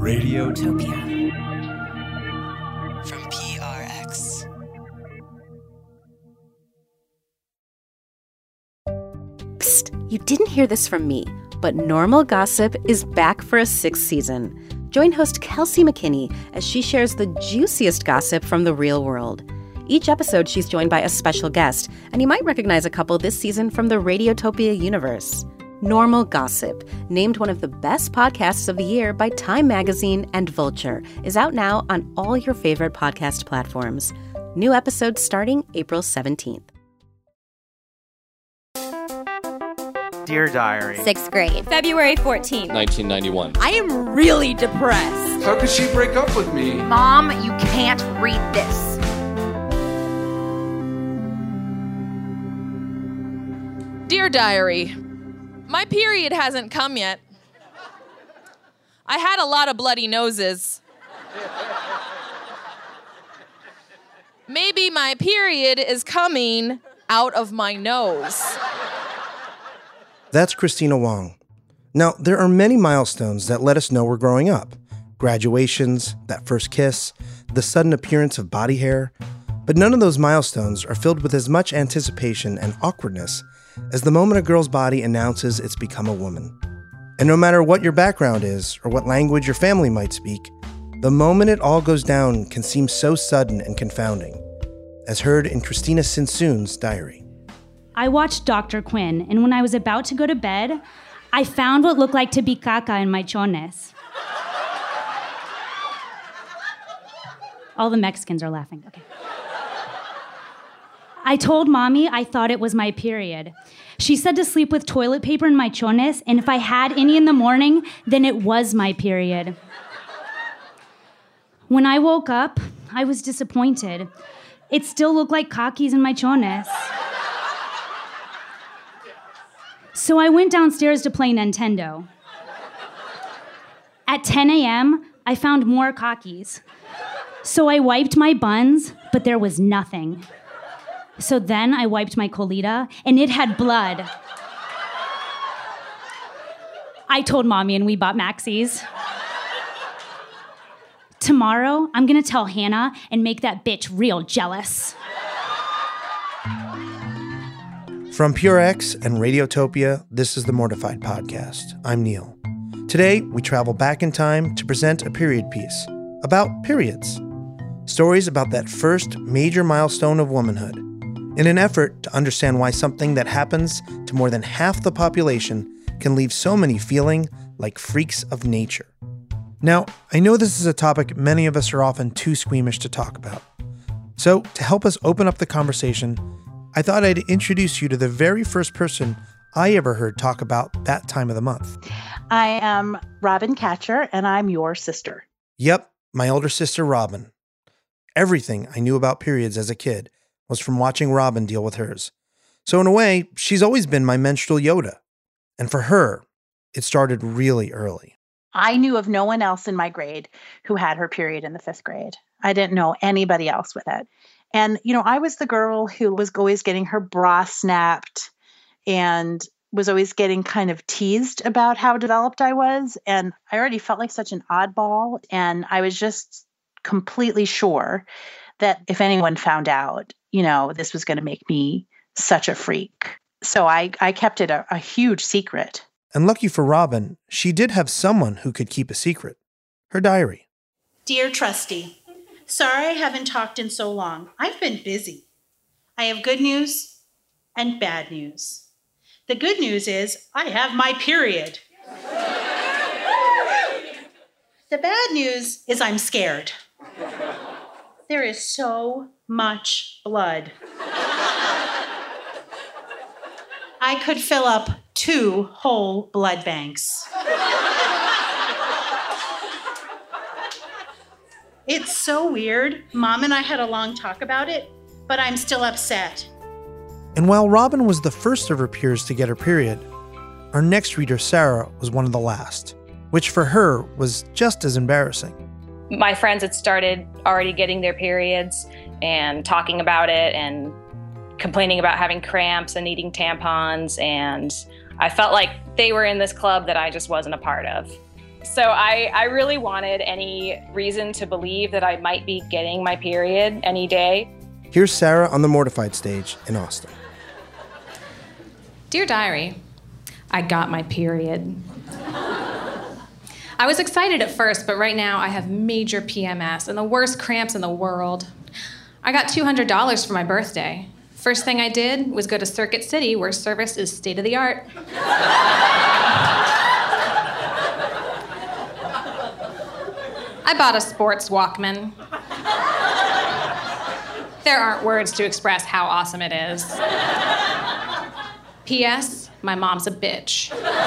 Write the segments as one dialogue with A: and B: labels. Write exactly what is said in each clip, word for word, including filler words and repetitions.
A: Radiotopia.
B: From P R X.
C: Psst, you didn't hear this from me, but Normal Gossip is back for a sixth season. Join host Kelsey McKinney as she shares the juiciest gossip from the real world. Each episode, she's joined by a special guest, and you might recognize a couple this season from the Radiotopia universe. Normal Gossip, named one of the best podcasts of the year by Time Magazine and Vulture, is out now on all your favorite podcast platforms. New episodes starting April seventeenth.
D: Dear Diary.
E: Sixth grade. February fourteenth.
F: nineteen ninety-one.
E: I am really depressed.
A: How could she break up with me?
G: Mom, you can't read this.
H: Dear Diary, my period hasn't come yet. I had a lot of bloody noses. Maybe my period is coming out of my nose.
I: That's Christina Wong. Now, there are many milestones that let us know we're growing up. Graduations, that first kiss, the sudden appearance of body hair. But none of those milestones are filled with as much anticipation and awkwardness as the moment a girl's body announces it's become a woman. And no matter what your background is or what language your family might speak, the moment it all goes down can seem so sudden and confounding, as heard in Christina Sinsoon's diary.
J: I watched Doctor Quinn, and when I was about to go to bed, I found what looked like to be caca in my chones. All the Mexicans are laughing. Okay. I told Mommy I thought it was my period. She said to sleep with toilet paper in my chones, and if I had any in the morning, then it was my period. When I woke up, I was disappointed. It still looked like kakis in my chones. So I went downstairs to play Nintendo. At ten a.m., I found more kakis. So I wiped my buns, but there was nothing. So then I wiped my colita, and it had blood. I told Mommy, and we bought Maxis. Tomorrow, I'm gonna tell Hannah and make that bitch real jealous.
I: From P R X and Radiotopia, this is the Mortified Podcast. I'm Neil. Today, we travel back in time to present a period piece about periods. Stories about that first major milestone of womanhood, in an effort to understand why something that happens to more than half the population can leave so many feeling like freaks of nature. Now, I know this is a topic many of us are often too squeamish to talk about. So, to help us open up the conversation, I thought I'd introduce you to the very first person I ever heard talk about that time of the month.
K: I am Robin Catcher, and I'm your sister.
I: Yep, my older sister, Robin. Everything I knew about periods as a kid was from watching Robin deal with hers. So in a way, she's always been my menstrual Yoda. And for her, it started really early.
K: I knew of no one else in my grade who had her period in the fifth grade. I didn't know anybody else with it. And, you know, I was the girl who was always getting her bra snapped and was always getting kind of teased about how developed I was. And I already felt like such an oddball. And I was just completely sure that if anyone found out, you know, this was going to make me such a freak. So I, I kept it a, a huge secret.
I: And lucky for Robin, she did have someone who could keep a secret. Her diary.
L: Dear Trusty, sorry I haven't talked in so long. I've been busy. I have good news and bad news. The good news is I have my period. The bad news is I'm scared. There is so much blood. I could fill up two whole blood banks. It's so weird. Mom and I had a long talk about it, but I'm still upset.
I: And while Robin was the first of her peers to get her period, our next reader, Sarah, was one of the last, which for her was just as embarrassing.
M: My friends had started already getting their periods and talking about it and complaining about having cramps and needing tampons, and I felt like they were in this club that I just wasn't a part of. So I, I really wanted any reason to believe that I might be getting my period any day.
I: Here's Sarah on the Mortified stage in Austin.
F: Dear Diary, I got my period. I was excited at first, but right now I have major P M S and the worst cramps in the world. I got two hundred dollars for my birthday. First thing I did was go to Circuit City, where service is state of the art. I bought a sports Walkman. There aren't words to express how awesome it is. P S. My mom's a bitch.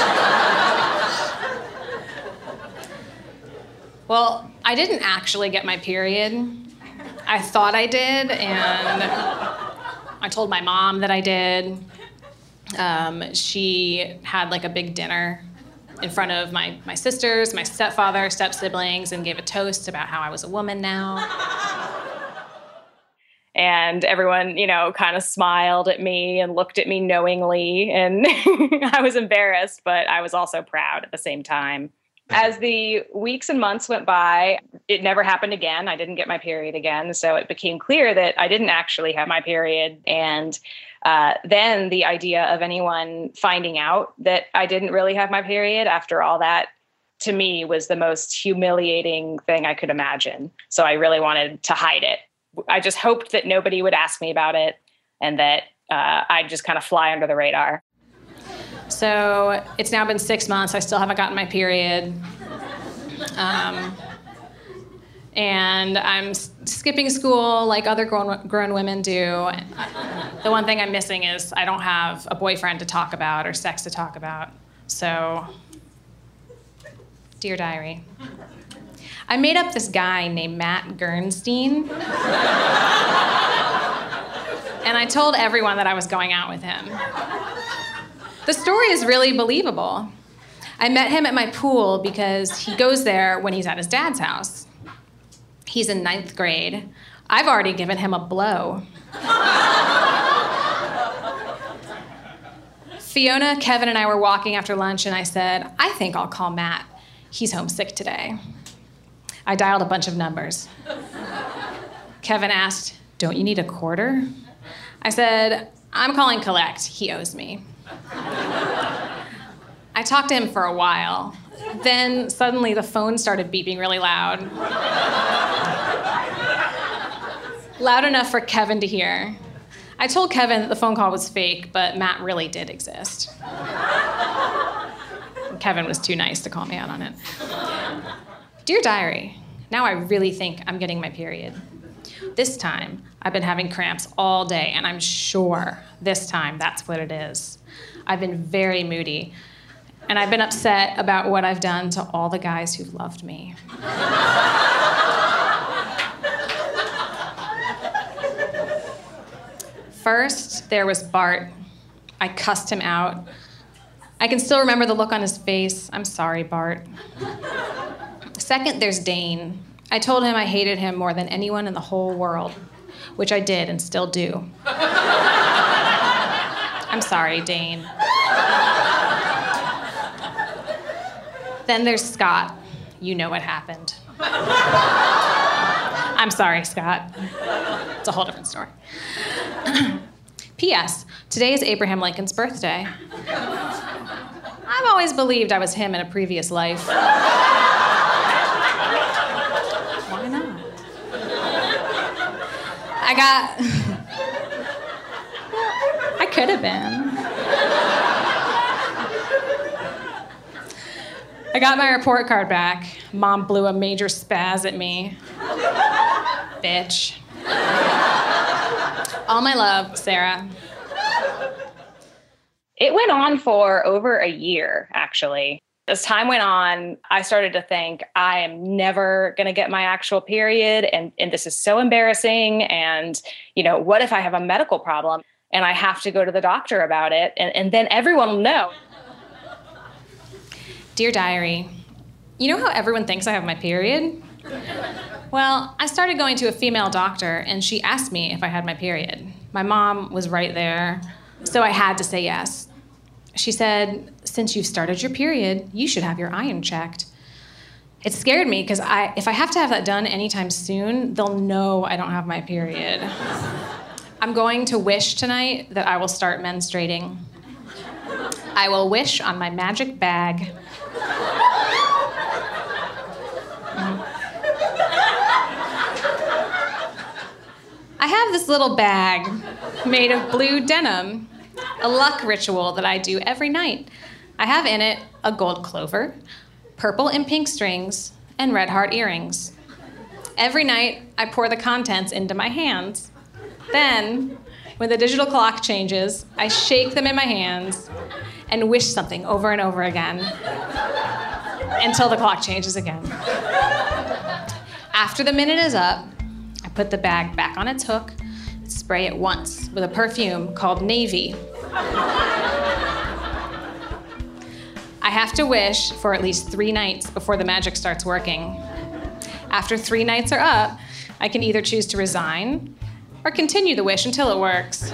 F: Well, I didn't actually get my period. I thought I did, and I told my mom that I did. Um, she had like a big dinner in front of my, my sisters, my stepfather, step-siblings, and gave a toast about how I was a woman now.
M: And everyone, you know, kind of smiled at me and looked at me knowingly. And I was embarrassed, but I was also proud at the same time. As the weeks and months went by, it never happened again. I didn't get my period again. So it became clear that I didn't actually have my period. And uh, then the idea of anyone finding out that I didn't really have my period after all that, to me, was the most humiliating thing I could imagine. So I really wanted to hide it. I just hoped that nobody would ask me about it and that uh, I'd just kind of fly under the radar.
F: So it's now been six months. I still haven't gotten my period. Um, and I'm s- skipping school like other grown, grown women do. The one thing I'm missing is I don't have a boyfriend to talk about or sex to talk about. So, Dear Diary, I made up this guy named Matt Gernstein. And I told everyone that I was going out with him. The story is really believable. I met him at my pool because he goes there when he's at his dad's house. He's in ninth grade. I've already given him a blow. Fiona, Kevin, and I were walking after lunch, and I said, I think I'll call Matt. He's homesick today. I dialed a bunch of numbers. Kevin asked, don't you need a quarter? I said, I'm calling collect. He owes me. I talked to him for a while. Then suddenly the phone started beeping really loud. Loud enough for Kevin to hear. I told Kevin that the phone call was fake, but Matt really did exist. Kevin was too nice to call me out on it. Dear Diary, now I really think I'm getting my period. This time, I've been having cramps all day, and I'm sure this time that's what it is. I've been very moody, and I've been upset about what I've done to all the guys who've loved me. First, there was Bart. I cussed him out. I can still remember the look on his face. I'm sorry, Bart. Second, there's Dane. I told him I hated him more than anyone in the whole world, which I did and still do. I'm sorry, Dane. Then there's Scott. You know what happened. I'm sorry, Scott. It's a whole different story. P S. Today is Abraham Lincoln's birthday. I've always believed I was him in a previous life. Why not? I got... I could have been. I got my report card back. Mom blew a major spaz at me. Bitch. All my love, Sarah.
M: It went on for over a year, actually. As time went on, I started to think, I am never going to get my actual period, and, and this is so embarrassing, and, you know, what if I have a medical problem, and I have to go to the doctor about it, and, and then everyone will know.
F: Dear Diary, you know how everyone thinks I have my period? Well, I started going to a female doctor, and she asked me if I had my period. My mom was right there, so I had to say yes. She said, since you've started your period, you should have your iron checked. It scared me because I, if I have to have that done anytime soon, they'll know I don't have my period. I'm going to wish tonight that I will start menstruating. I will wish on my magic bag. I have this little bag made of blue denim, a luck ritual that I do every night. I have in it a gold clover, purple and pink strings, and red heart earrings. Every night, I pour the contents into my hands. Then, when the digital clock changes, I shake them in my hands and wish something over and over again until the clock changes again. After the minute is up, I put the bag back on its hook, spray it once with a perfume called Navy. I have to wish for at least three nights before the magic starts working. After three nights are up, I can either choose to resign or continue the wish until it works.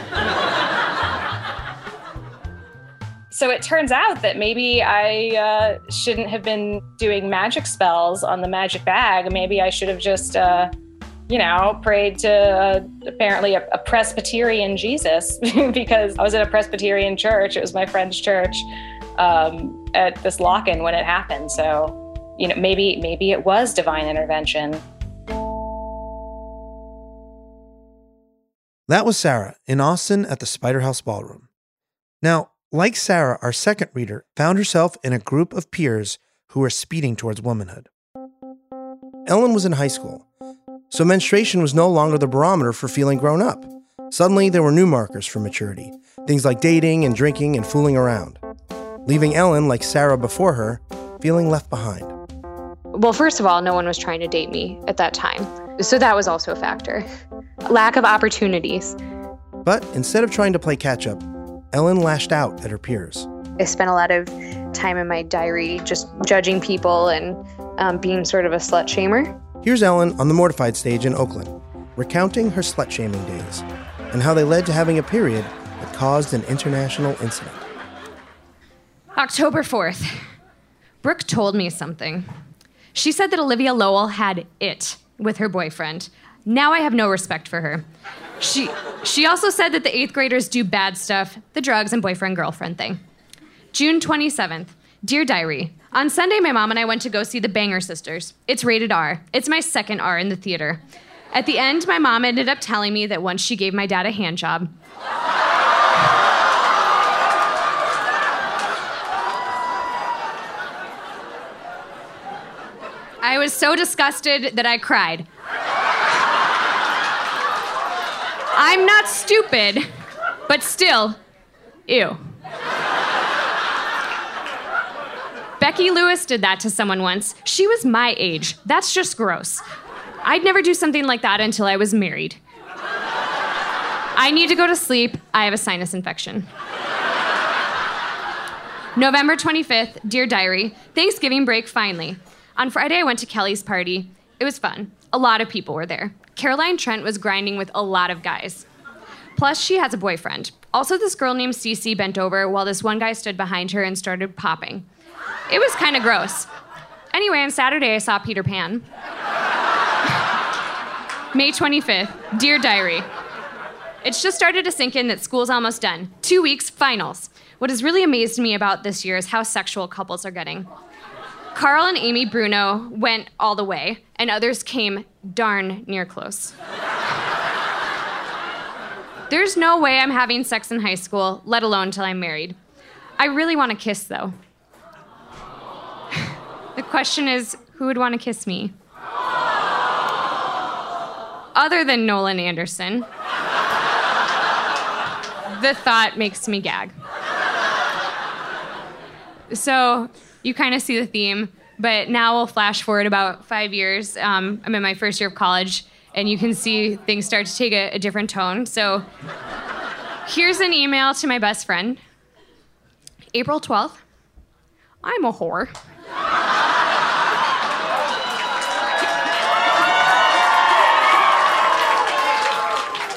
M: So it turns out that maybe I uh, shouldn't have been doing magic spells on the magic bag. Maybe I should have just, uh, you know, prayed to uh, apparently a, a Presbyterian Jesus because I was at a Presbyterian church. It was my friend's church. Um, at this lock-in when it happened. So, you know, maybe maybe it was divine intervention.
I: That was Sarah in Austin at the Spider House Ballroom. Now, like Sarah, our second reader found herself in a group of peers who were speeding towards womanhood. Ellen was in high school, so menstruation was no longer the barometer for feeling grown up. Suddenly, there were new markers for maturity, things like dating and drinking and fooling around, leaving Ellen, like Sarah before her, feeling left behind.
N: Well, first of all, no one was trying to date me at that time. So that was also a factor. Lack of opportunities.
I: But instead of trying to play catch-up, Ellen lashed out at her peers.
N: I spent a lot of time in my diary just judging people and um, being sort of a slut-shamer.
I: Here's Ellen on the Mortified stage in Oakland, recounting her slut-shaming days and how they led to having a period that caused an international incident.
O: October fourth. Brooke told me something. She said that Olivia Lowell had it with her boyfriend. Now I have no respect for her. She she also said that the eighth graders do bad stuff, the drugs and boyfriend-girlfriend thing. June twenty-seventh. Dear Diary, on Sunday my mom and I went to go see The Banger Sisters. It's rated R. It's my second R in the theater. At the end, my mom ended up telling me that once she gave my dad a hand job. I was so disgusted that I cried. I'm not stupid, but still, ew. Becky Lewis did that to someone once. She was my age. That's just gross. I'd never do something like that until I was married. I need to go to sleep. I have a sinus infection. November twenty-fifth, Dear Diary, Thanksgiving break finally. On Friday, I went to Kelly's party. It was fun. A lot of people were there. Caroline Trent was grinding with a lot of guys. Plus, she has a boyfriend. Also, this girl named Cece bent over while this one guy stood behind her and started popping. It was kind of gross. Anyway, on Saturday, I saw Peter Pan. May twenty-fifth, Dear Diary. It's just started to sink in that school's almost done. Two weeks, finals. What has really amazed me about this year is how sexual couples are getting. Carl and Amy Bruno went all the way, and others came darn near close. There's no way I'm having sex in high school, let alone till I'm married. I really want to kiss, though. The question is, who would want to kiss me? Other than Nolan Anderson. The thought makes me gag. So, you kind of see the theme, but now we'll flash forward about five years. Um, I'm in my first year of college, and you can see things start to take a, a different tone. So here's an email to my best friend. April twelfth. I'm a whore.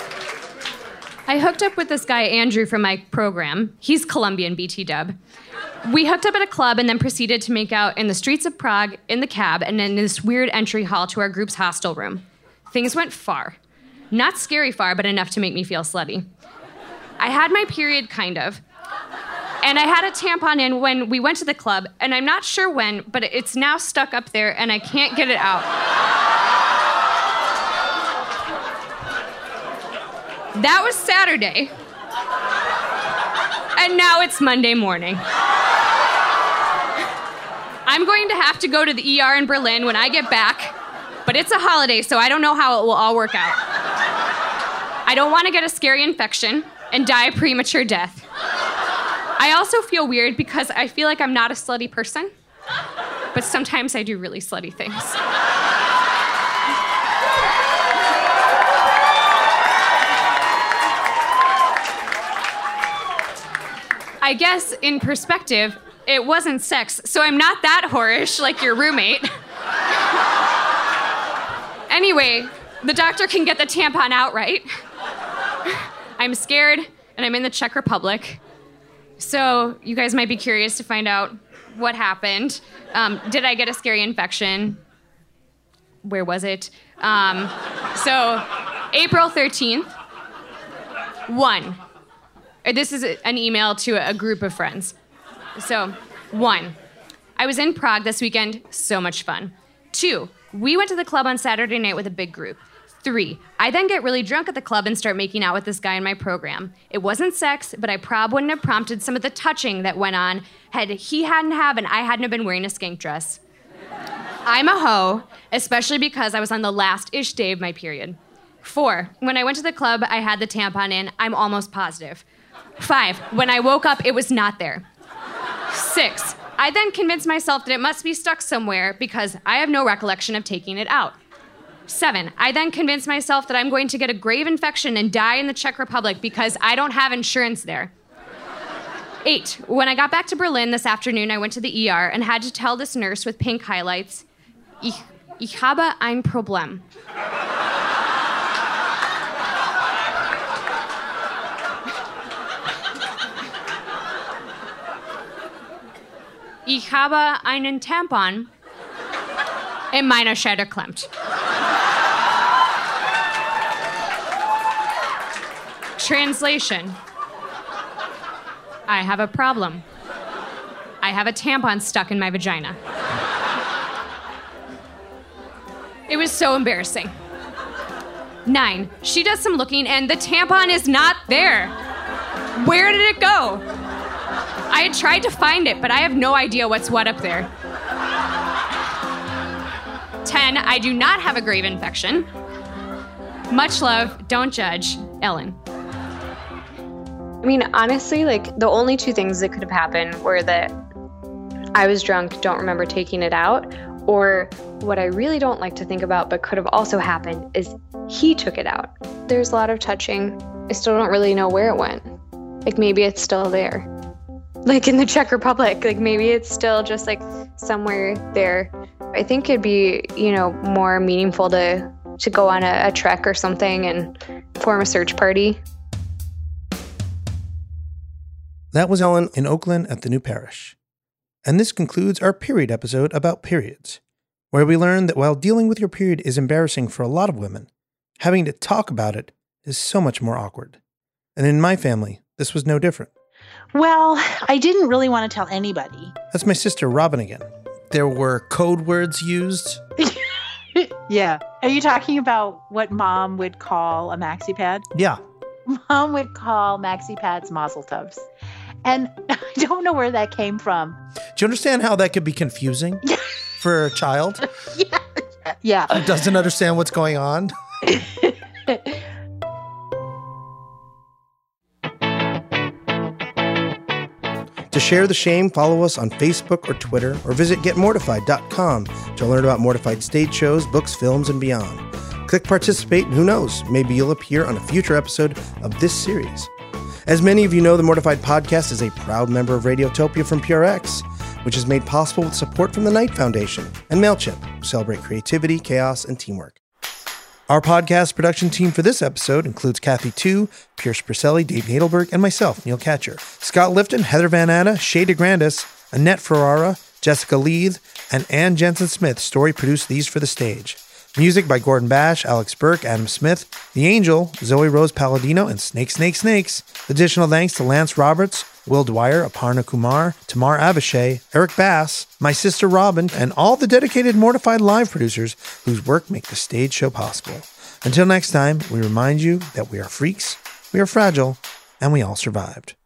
O: I hooked up with this guy, Andrew, from my program. He's Colombian, B T dub. We hooked up at a club and then proceeded to make out in the streets of Prague, in the cab, and in this weird entry hall to our group's hostel room. Things went far. Not scary far, but enough to make me feel slutty. I had my period, kind of. And I had a tampon in when we went to the club, and I'm not sure when, but it's now stuck up there, and I can't get it out. That was Saturday. And now it's Monday morning. I'm going to have to go to the E R in Berlin when I get back, but it's a holiday, so I don't know how it will all work out. I don't want to get a scary infection and die a premature death. I also feel weird because I feel like I'm not a slutty person, but sometimes I do really slutty things. I guess, in perspective, it wasn't sex, so I'm not that whorish like your roommate. Anyway, the doctor can get the tampon out, right? I'm scared, and I'm in the Czech Republic. So you guys might be curious to find out what happened. Um, did I get a scary infection? Where was it? Um, so, April thirteenth, one. This is an email to a group of friends. So, one, I was in Prague this weekend, so much fun. Two, we went to the club on Saturday night with a big group. Three, I then get really drunk at the club and start making out with this guy in my program. It wasn't sex, but I prob wouldn't have prompted some of the touching that went on had he hadn't have and I hadn't have been wearing a skank dress. I'm a hoe, especially because I was on the last-ish day of my period. Four, when I went to the club, I had the tampon in. I'm almost positive. Five, when I woke up, it was not there. Six, I then convinced myself that it must be stuck somewhere because I have no recollection of taking it out. Seven, I then convinced myself that I'm going to get a grave infection and die in the Czech Republic because I don't have insurance there. Eight, when I got back to Berlin this afternoon, I went to the E R and had to tell this nurse with pink highlights, Ich, ich habe ein Problem. Ich habe einen Tampon in meiner Scheide klemmt. Translation. I have a problem. I have a tampon stuck in my vagina. It was so embarrassing. Nine, she does some looking and the tampon is not there. Where did it go? I had tried to find it, but I have no idea what's what up there. Ten, I do not have a grave infection. Much love, don't judge, Ellen.
N: I mean, honestly, like, the only two things that could have happened were that I was drunk, don't remember taking it out, or what I really don't like to think about but could have also happened is he took it out. There's a lot of touching. I still don't really know where it went. Like, maybe it's still there. Like in the Czech Republic, like maybe it's still just like somewhere there. I think it'd be, you know, more meaningful to to go on a, a trek or something and form a search party.
I: That was Ellen in Oakland at the New Parish. And this concludes our period episode about periods, where we learned that while dealing with your period is embarrassing for a lot of women, having to talk about it is so much more awkward. And in my family, this was no different.
K: Well, I didn't really want to tell anybody.
I: That's my sister Robin again. There were code words used.
K: Yeah. Are you talking about what Mom would call a maxi pad?
I: Yeah.
K: Mom would call maxi pads mazel tovs. And I don't know where that came from.
I: Do you understand how that could be confusing for a child?
K: Yeah. Yeah.
I: Who doesn't understand what's going on? To share the shame, follow us on Facebook or Twitter, or visit get mortified dot com to learn about Mortified stage shows, books, films, and beyond. Click participate, and who knows, maybe you'll appear on a future episode of this series. As many of you know, the Mortified podcast is a proud member of Radiotopia from PureX, which is made possible with support from the Knight Foundation and MailChimp, who celebrate creativity, chaos, and teamwork. Our podcast production team for this episode includes Kathy Tu, Pierce Perselli, Dave Nadelberg, and myself, Neil Catcher. Scott Lifton, Heather Van Atta, Shay DeGrandis, Annette Ferrara, Jessica Leith, and Ann Jensen-Smith story produced these for the stage. Music by Gordon Bash, Alex Burke, Adam Smith, The Angel, Zoe Rose Palladino, and Snake Snake Snakes. Additional thanks to Lance Roberts, Will Dwyer, Aparna Kumar, Tamar Avishai, Eric Bass, my sister Robin, and all the dedicated Mortified Live producers whose work make the stage show possible. Until next time, we remind you that we are freaks, we are fragile, and we all survived.